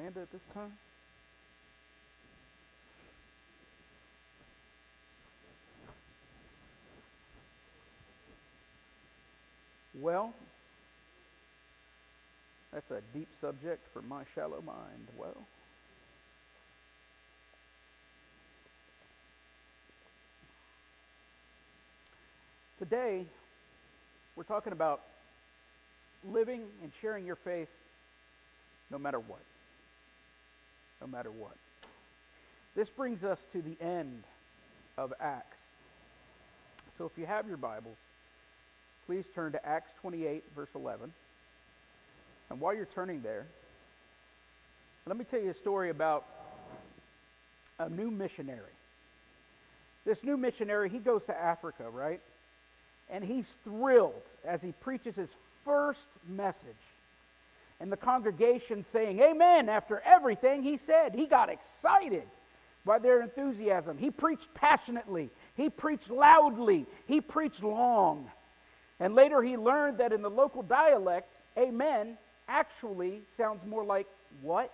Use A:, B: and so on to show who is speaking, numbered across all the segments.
A: Amanda at this time? Well, that's a deep subject for my shallow mind. Well, today we're talking about living and sharing your faith no matter what. No matter what. This brings us to the end of Acts. So if you have your Bibles, please turn to Acts 28, verse 11. And while you're turning there, let me tell you a story about a new missionary. This new missionary, he goes to Africa, right? And he's thrilled as he preaches his first message. And the congregation saying, amen, after everything he said. He got excited by their enthusiasm. He preached passionately. He preached loudly. He preached long. And later he learned that in the local dialect, amen actually sounds more like what?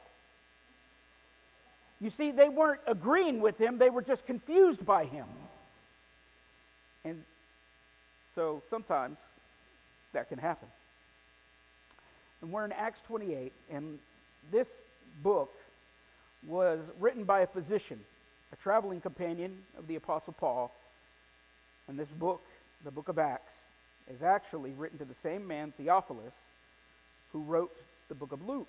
A: You see, they weren't agreeing with him. They were just confused by him. And so sometimes that can happen. And we're in Acts 28, and this book was written by a physician, a traveling companion of the Apostle Paul. And this book, the book of Acts, is actually written to the same man, Theophilus, who wrote the book of Luke,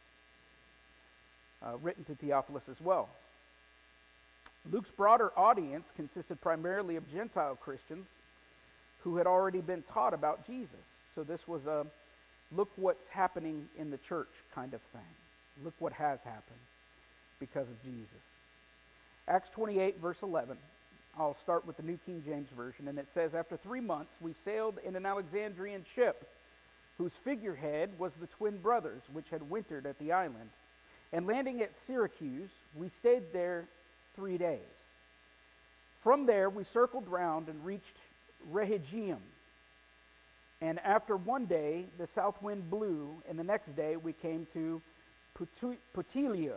A: written to Theophilus as well. Luke's broader audience consisted primarily of Gentile Christians who had already been taught about Jesus. So this was a look what's happening in the church kind of thing. Look what has happened because of Jesus. Acts 28, verse 11. I'll start with the New King James Version, and it says, after 3 months we sailed in an Alexandrian ship, whose figurehead was the twin brothers, which had wintered at the island. And landing at Syracuse, we stayed there 3 days. From there we circled round and reached Rhegium. And after 1 day, the south wind blew, and the next day we came to Puteoli,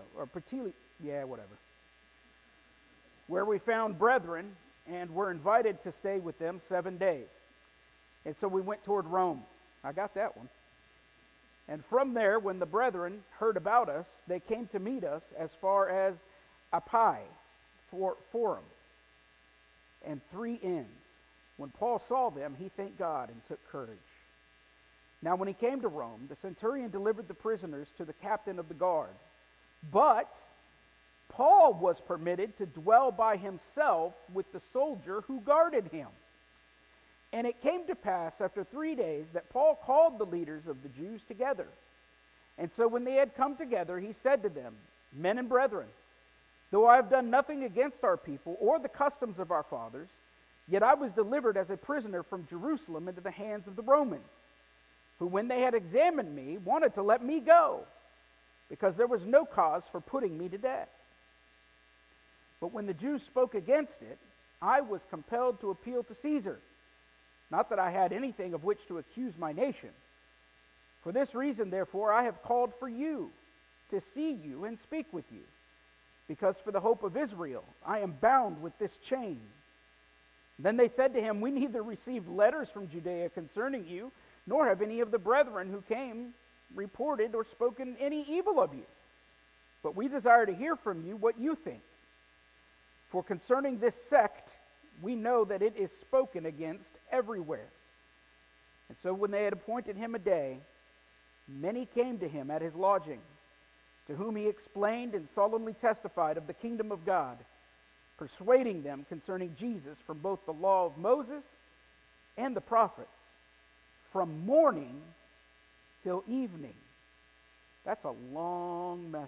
A: where we found brethren and were invited to stay with them 7 days. And so we went toward Rome. I got that one. And from there, when the brethren heard about us, they came to meet us as far as Appi, Forum, and 3 inns. When Paul saw them, he thanked God and took courage. Now when he came to Rome, the centurion delivered the prisoners to the captain of the guard. But Paul was permitted to dwell by himself with the soldier who guarded him. And it came to pass after 3 days that Paul called the leaders of the Jews together. And so when they had come together, he said to them, men and brethren, though I have done nothing against our people or the customs of our fathers, yet I was delivered as a prisoner from Jerusalem into the hands of the Romans, who when they had examined me, wanted to let me go, because there was no cause for putting me to death. But when the Jews spoke against it, I was compelled to appeal to Caesar. Not that I had anything of which to accuse my nation. For this reason, therefore, I have called for you, to see you and speak with you. Because for the hope of Israel, I am bound with this chain. Then they said to him, we neither received letters from Judea concerning you, nor have any of the brethren who came reported or spoken any evil of you. But we desire to hear from you what you think. For concerning this sect, we know that it is spoken against everywhere. And so when they had appointed him a day, many came to him at his lodging, to whom he explained and solemnly testified of the kingdom of God, persuading them concerning Jesus from both the law of Moses and the prophets, from morning till evening. That's a long message.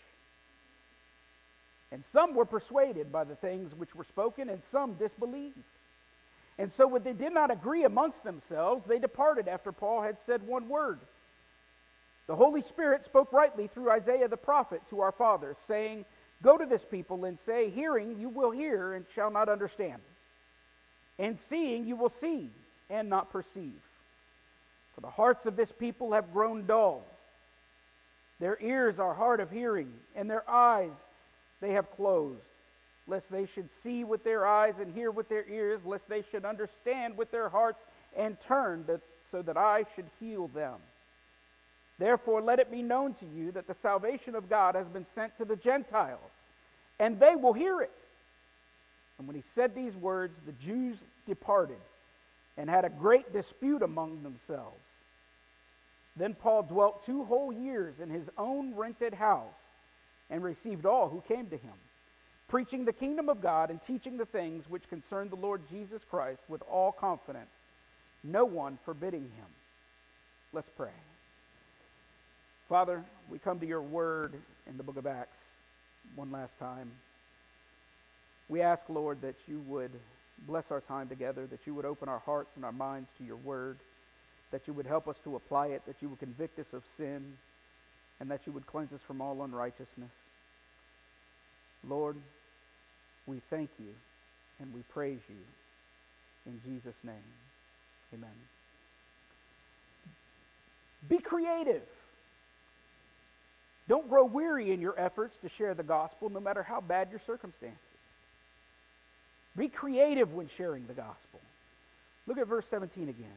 A: And some were persuaded by the things which were spoken, and some disbelieved. And so when they did not agree amongst themselves, they departed after Paul had said one word. The Holy Spirit spoke rightly through Isaiah the prophet to our fathers, saying, go to this people and say, hearing you will hear and shall not understand, and seeing you will see and not perceive. For the hearts of this people have grown dull. Their ears are hard of hearing, and their eyes they have closed, lest they should see with their eyes and hear with their ears, lest they should understand with their hearts and turn, so that I should heal them. Therefore let it be known to you that the salvation of God has been sent to the Gentiles, and they will hear it. And when he said these words, the Jews departed and had a great dispute among themselves. Then Paul dwelt 2 whole years in his own rented house and received all who came to him, preaching the kingdom of God and teaching the things which concern the Lord Jesus Christ with all confidence, no one forbidding him. Let's pray. Father, we come to your word in the book of Acts one last time. We ask, Lord, that you would bless our time together, that you would open our hearts and our minds to your word, that you would help us to apply it, that you would convict us of sin, and that you would cleanse us from all unrighteousness. Lord, we thank you and we praise you in Jesus' name. Amen. Be creative. Don't grow weary in your efforts to share the gospel, no matter how bad your circumstances. Be creative when sharing the gospel. Look at verse 17 again.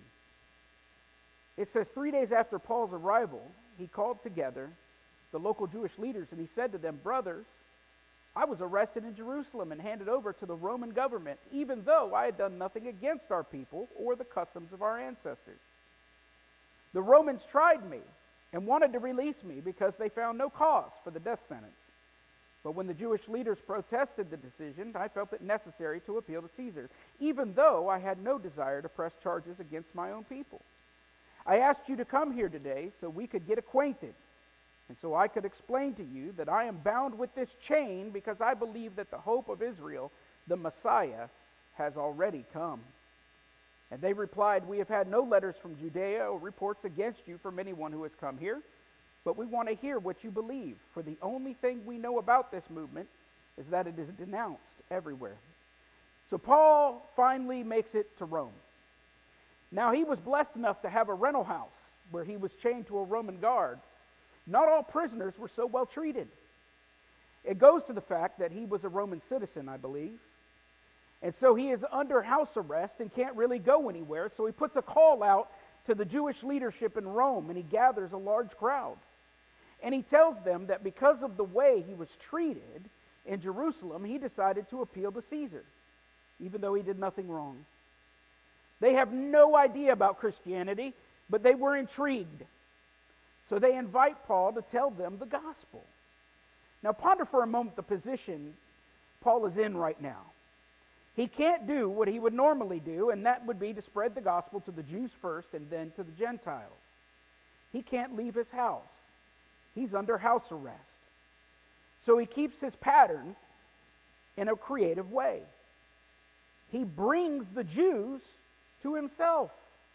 A: It says, 3 days after Paul's arrival, he called together the local Jewish leaders, and he said to them, "Brothers, I was arrested in Jerusalem and handed over to the Roman government, even though I had done nothing against our people or the customs of our ancestors. The Romans tried me and wanted to release me because they found no cause for the death sentence. But when the Jewish leaders protested the decision, I felt it necessary to appeal to Caesar, even though I had no desire to press charges against my own people. I asked you to come here today so we could get acquainted, and so I could explain to you that I am bound with this chain because I believe that the hope of Israel, the Messiah, has already come." And they replied, "We have had no letters from Judea or reports against you from anyone who has come here, but we want to hear what you believe, for the only thing we know about this movement is that it is denounced everywhere." So Paul finally makes it to Rome. Now he was blessed enough to have a rental house where he was chained to a Roman guard. Not all prisoners were so well treated. It goes to the fact that he was a Roman citizen, I believe. And so he is under house arrest and can't really go anywhere. So he puts a call out to the Jewish leadership in Rome, and he gathers a large crowd. And he tells them that because of the way he was treated in Jerusalem, he decided to appeal to Caesar, even though he did nothing wrong. They have no idea about Christianity, but they were intrigued. So they invite Paul to tell them the gospel. Now ponder for a moment the position Paul is in right now. He can't do what he would normally do, and that would be to spread the gospel to the Jews first and then to the Gentiles. He can't leave his house. He's under house arrest. So he keeps his pattern in a creative way. He brings the Jews to himself.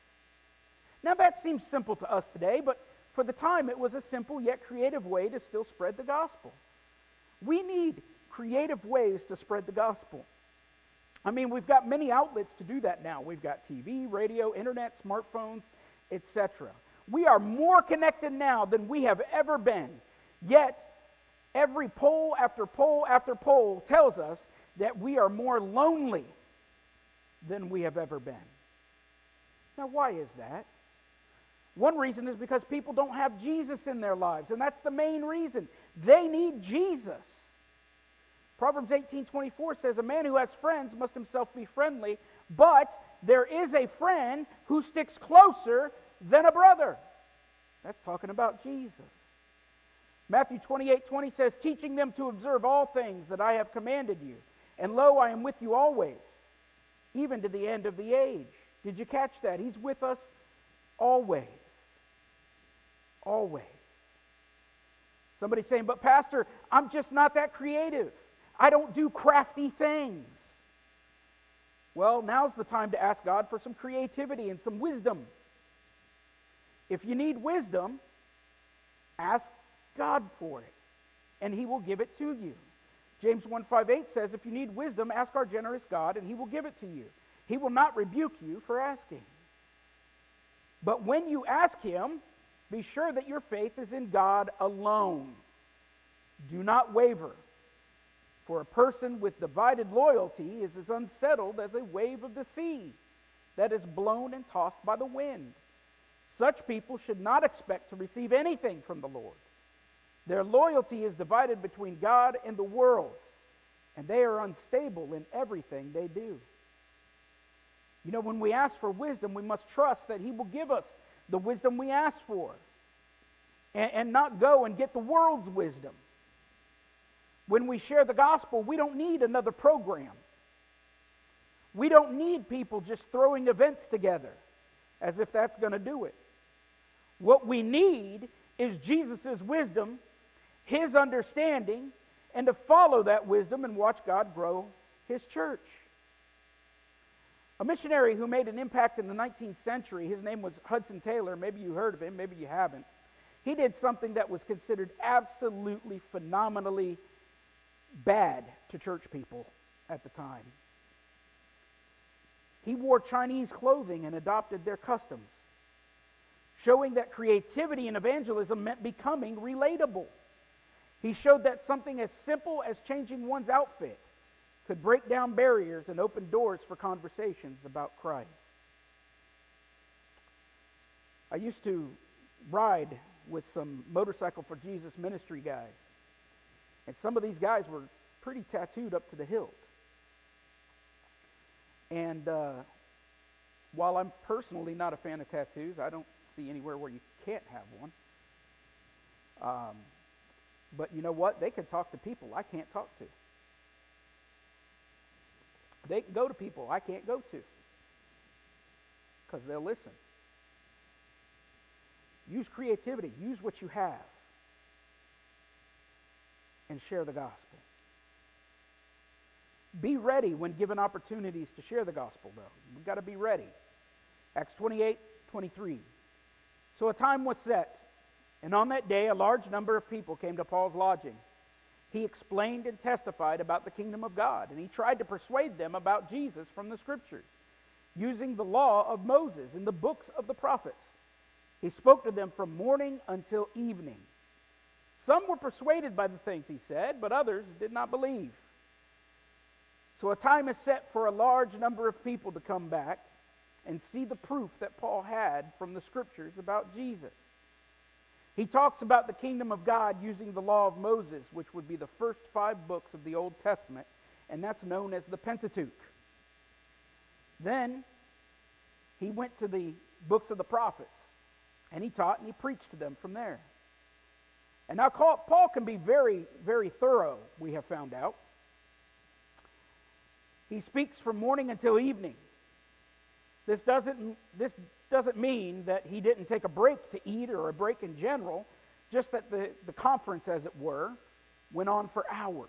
A: Now that seems simple to us today, but for the time it was a simple yet creative way to still spread the gospel. We need creative ways to spread the gospel. I mean, we've got many outlets to do that now. We've got TV, radio, internet, smartphones, etc. We are more connected now than we have ever been. Yet, every poll after poll after poll tells us that we are more lonely than we have ever been. Now, why is that? One reason is because people don't have Jesus in their lives, and that's the main reason. They need Jesus. Proverbs 18:24 says, "A man who has friends must himself be friendly, but there is a friend who sticks closer than a brother." That's talking about Jesus. Matthew 28:20 says, "Teaching them to observe all things that I have commanded you. And lo, I am with you always, even to the end of the age." Did you catch that? He's with us always. Always. Somebody's saying, "But Pastor, I'm just not that creative. I don't do crafty things." Well, now's the time to ask God for some creativity and some wisdom. If you need wisdom, ask God for it, and He will give it to you. James 1:5-8 says, "If you need wisdom, ask our generous God, and He will give it to you. He will not rebuke you for asking." But when you ask Him, be sure that your faith is in God alone. Do not waver, for a person with divided loyalty is as unsettled as a wave of the sea that is blown and tossed by the wind. Such people should not expect to receive anything from the Lord. Their loyalty is divided between God and the world, and they are unstable in everything they do. You know, when we ask for wisdom, we must trust that He will give us the wisdom we ask for, and not go and get the world's wisdom. When we share the gospel, we don't need another program. We don't need people just throwing events together as if that's going to do it. What we need is Jesus' wisdom, His understanding, and to follow that wisdom and watch God grow His church. A missionary who made an impact in the 19th century, his name was Hudson Taylor. Maybe you heard of him, maybe you haven't. He did something that was considered absolutely phenomenally bad to church people at the time. He wore Chinese clothing and adopted their customs, showing that creativity in evangelism meant becoming relatable. He showed that something as simple as changing one's outfit could break down barriers and open doors for conversations about Christ. I used to ride with some Motorcycle for Jesus ministry guys, and some of these guys were pretty tattooed up to the hilt. And while I'm personally not a fan of tattoos, I don't see anywhere where you can't have one. But you know what? They can talk to people I can't talk to. They can go to people I can't go to because they'll listen. Use creativity. Use what you have and share the gospel. Be ready when given opportunities to share the gospel, though. We've got to be ready. Acts 28:23. So a time was set, and on that day a large number of people came to Paul's lodging. He explained and testified about the kingdom of God, and he tried to persuade them about Jesus from the Scriptures, using the law of Moses and the books of the prophets. He spoke to them from morning until evening. Some were persuaded by the things he said, but others did not believe. So a time is set for a large number of people to come back and see the proof that Paul had from the Scriptures about Jesus. He talks about the kingdom of God using the law of Moses, which would be the first 5 books of the Old Testament, and that's known as the Pentateuch. Then he went to the books of the prophets, and he taught and he preached to them from there. And now Paul can be very, very thorough, we have found out. He speaks from morning until evening. This doesn't mean that he didn't take a break to eat or a break in general, just that the conference, as it were, went on for hours.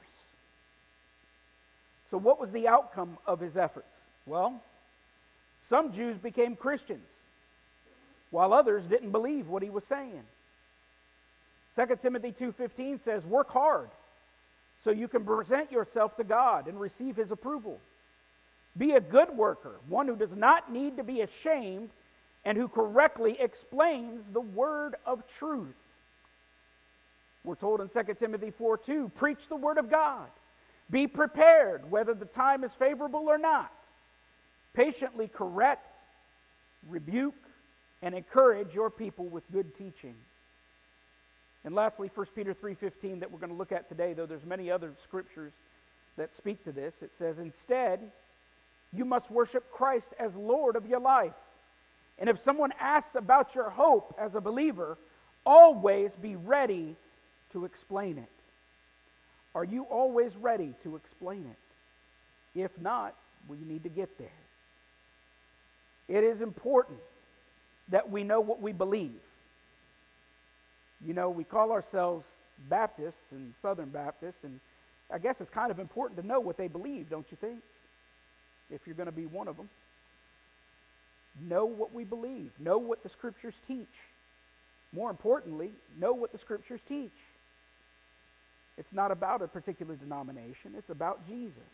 A: So what was the outcome of his efforts? Well, some Jews became Christians, while others didn't believe what he was saying. 2 Timothy 2:15 says, "Work hard so you can present yourself to God and receive His approval. Be a good worker, one who does not need to be ashamed and who correctly explains the word of truth." We're told in 2 Timothy 4:2, "Preach the word of God. Be prepared, whether the time is favorable or not. Patiently correct, rebuke, and encourage your people with good teaching." And lastly, 1 Peter 3:15 that we're going to look at today, though there's many other scriptures that speak to this. It says, "Instead, you must worship Christ as Lord of your life. And if someone asks about your hope as a believer, always be ready to explain it." Are you always ready to explain it? If not, we need to get there. It is important that we know what we believe. You know, we call ourselves Baptists and Southern Baptists, and I guess it's kind of important to know what they believe, don't you think? If you're going to be one of them. Know what we believe. Know what the Scriptures teach. More importantly, know what the Scriptures teach. It's not about a particular denomination. It's about Jesus.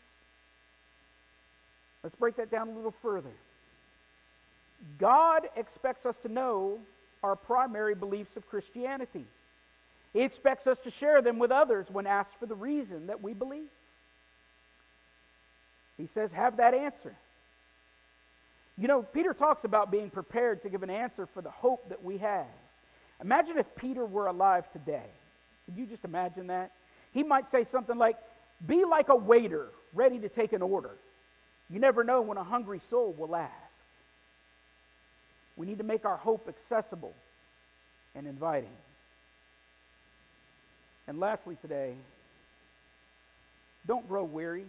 A: Let's break that down a little further. God expects us to know our primary beliefs of Christianity. He expects us to share them with others when asked for the reason that we believe. He says, have that answer. You know, Peter talks about being prepared to give an answer for the hope that we have. Imagine if Peter were alive today. Could you just imagine that? He might say something like, be like a waiter ready to take an order. You never know when a hungry soul will ask. We need to make our hope accessible and inviting. And lastly today, don't grow weary.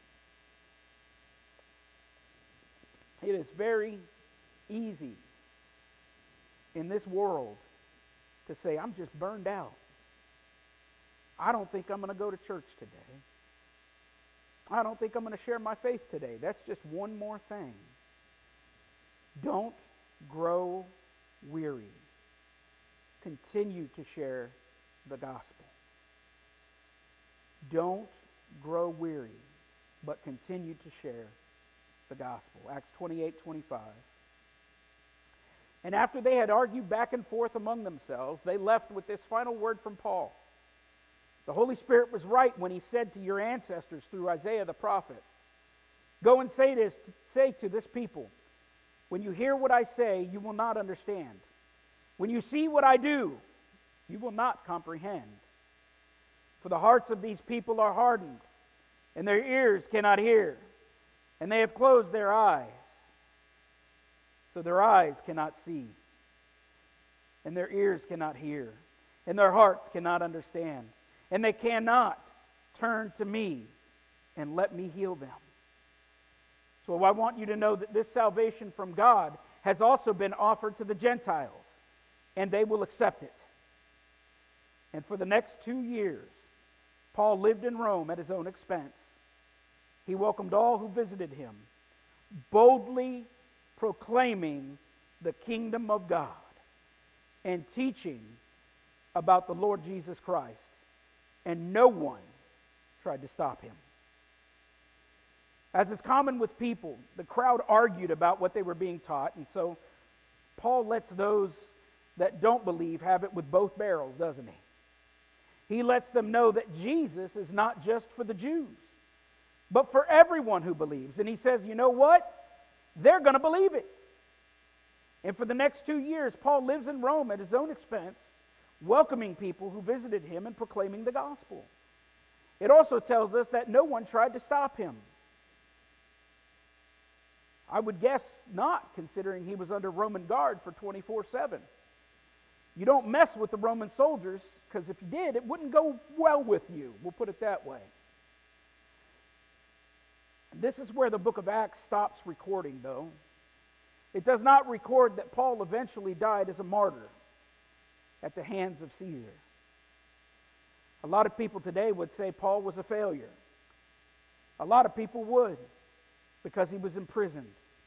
A: It is very easy in this world to say, I'm just burned out. I don't think I'm going to go to church today. I don't think I'm going to share my faith today. That's just one more thing. Don't grow weary. Continue to share the gospel. Don't grow weary, but continue to share the gospel. Acts 28:25. And after they had argued back and forth among themselves, they left with this final word from Paul. The Holy Spirit was right when he said to your ancestors through Isaiah the prophet, go and say to this people, when you hear what I say, you will not understand. When you see what I do, you will not comprehend. For the hearts of these people are hardened, and their ears cannot hear, and they have closed their eyes, so their eyes cannot see, and their ears cannot hear, and their hearts cannot understand, and they cannot turn to me and let me heal them. So I want you to know that this salvation from God has also been offered to the Gentiles, and they will accept it. And for the next 2 years, Paul lived in Rome at his own expense. He welcomed all who visited him, boldly proclaiming the kingdom of God and teaching about the Lord Jesus Christ. And no one tried to stop him. As is common with people, the crowd argued about what they were being taught, and so Paul lets those that don't believe have it with both barrels, doesn't he? He lets them know that Jesus is not just for the Jews, but for everyone who believes. And he says, you know what? They're going to believe it. And for the next 2 years, Paul lives in Rome at his own expense, welcoming people who visited him and proclaiming the gospel. It also tells us that no one tried to stop him. I would guess not, considering he was under Roman guard for 24/7. You don't mess with the Roman soldiers, because if you did, it wouldn't go well with you. We'll put it that way. This is where the book of Acts stops recording, though. It does not record that Paul eventually died as a martyr at the hands of Caesar. A lot of people today would say Paul was a failure. A lot of people would, because he was imprisoned.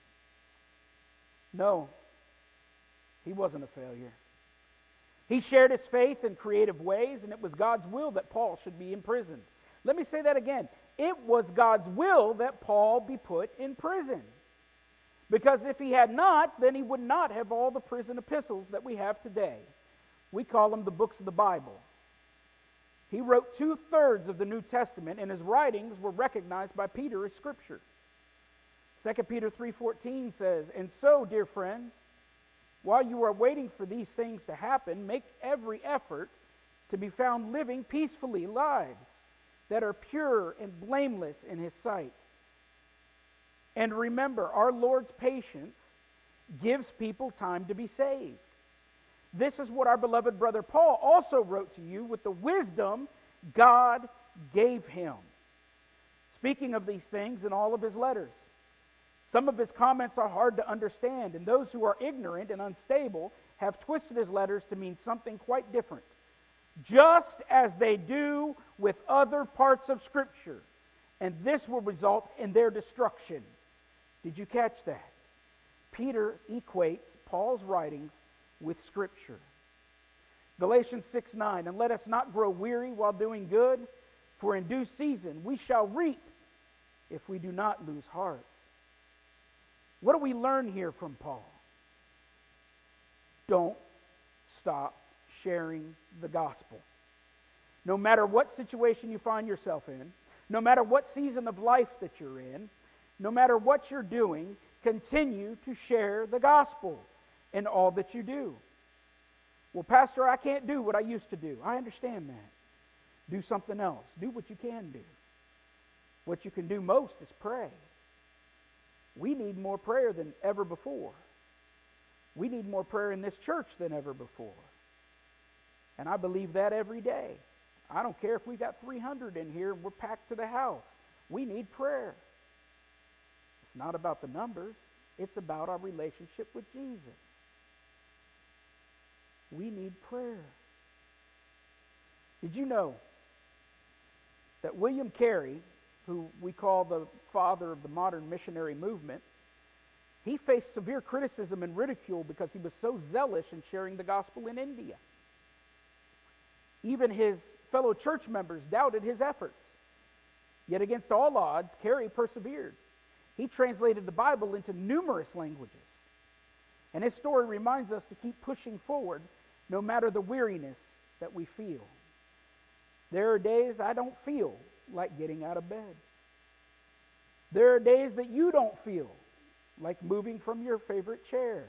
A: No, he wasn't a failure. He shared his faith in creative ways, and it was God's will that Paul should be imprisoned. Let me say that again. It was God's will that Paul be put in prison. Because if he had not, then he would not have all the prison epistles that we have today. We call them the books of the Bible. He wrote 2/3 of the New Testament, and his writings were recognized by Peter as Scripture. 2 Peter 3:14 says, and so, dear friends, while you are waiting for these things to happen, make every effort to be found living peacefully lives that are pure and blameless in His sight. And remember, our Lord's patience gives people time to be saved. This is what our beloved brother Paul also wrote to you with the wisdom God gave him, speaking of these things in all of his letters. Some of his comments are hard to understand, and those who are ignorant and unstable have twisted his letters to mean something quite different, just as they do with other parts of Scripture, and this will result in their destruction. Did you catch that? Peter equates Paul's writings with Scripture. Galatians 6:9, and let us not grow weary while doing good, for in due season we shall reap if we do not lose heart. What do we learn here from Paul? Don't stop sharing the gospel. No matter what situation you find yourself in, no matter what season of life that you're in, no matter what you're doing, continue to share the gospel in all that you do. Well, Pastor, I can't do what I used to do. I understand that. Do something else. Do what you can do. What you can do most is pray. We need more prayer than ever before. We need more prayer in this church than ever before. And I believe that every day. I don't care if we got 300 in here and we're packed to the house. We need prayer. It's not about the numbers. It's about our relationship with Jesus. We need prayer. Did you know that William Carey, who we call the father of the modern missionary movement, he faced severe criticism and ridicule because he was so zealous in sharing the gospel in India. Even his fellow church members doubted his efforts. Yet against all odds, Carey persevered. He translated the Bible into numerous languages. And his story reminds us to keep pushing forward no matter the weariness that we feel. There are days I don't feel like getting out of bed. There are days that you don't feel like moving from your favorite chair.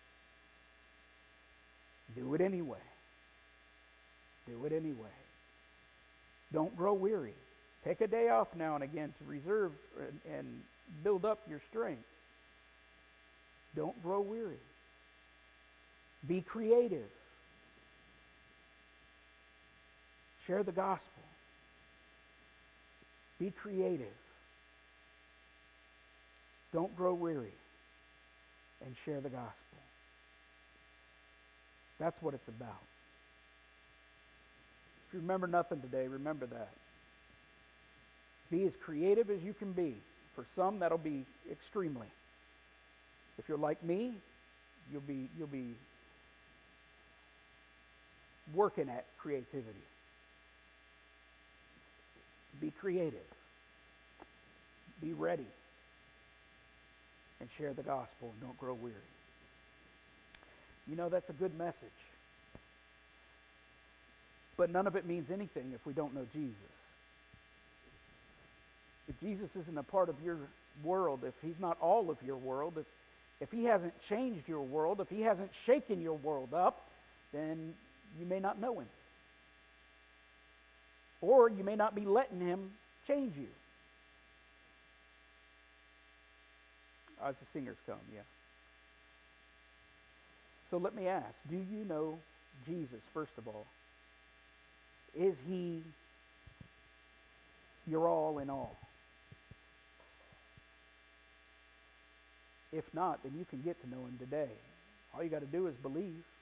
A: Do it anyway. Do it anyway. Don't grow weary. Take a day off now and again to reserve and build up your strength. Don't grow weary. Be creative. Share the gospel. Be creative. Don't grow weary. And share the gospel. That's what it's about. If you remember nothing today, remember that. Be as creative as you can be. For some, that'll be extremely. If you're like me, you'll be working at creativity. Be creative. Be ready. And share the gospel and don't grow weary. You know, that's a good message. But none of it means anything if we don't know Jesus. If Jesus isn't a part of your world, if he's not all of your world, if he hasn't changed your world, if he hasn't shaken your world up, then you may not know him. Or you may not be letting him change you. As the singers come, yeah. So let me ask, do you know Jesus, first of all? Is he your all in all? If not, then you can get to know him today. All you got to do is believe.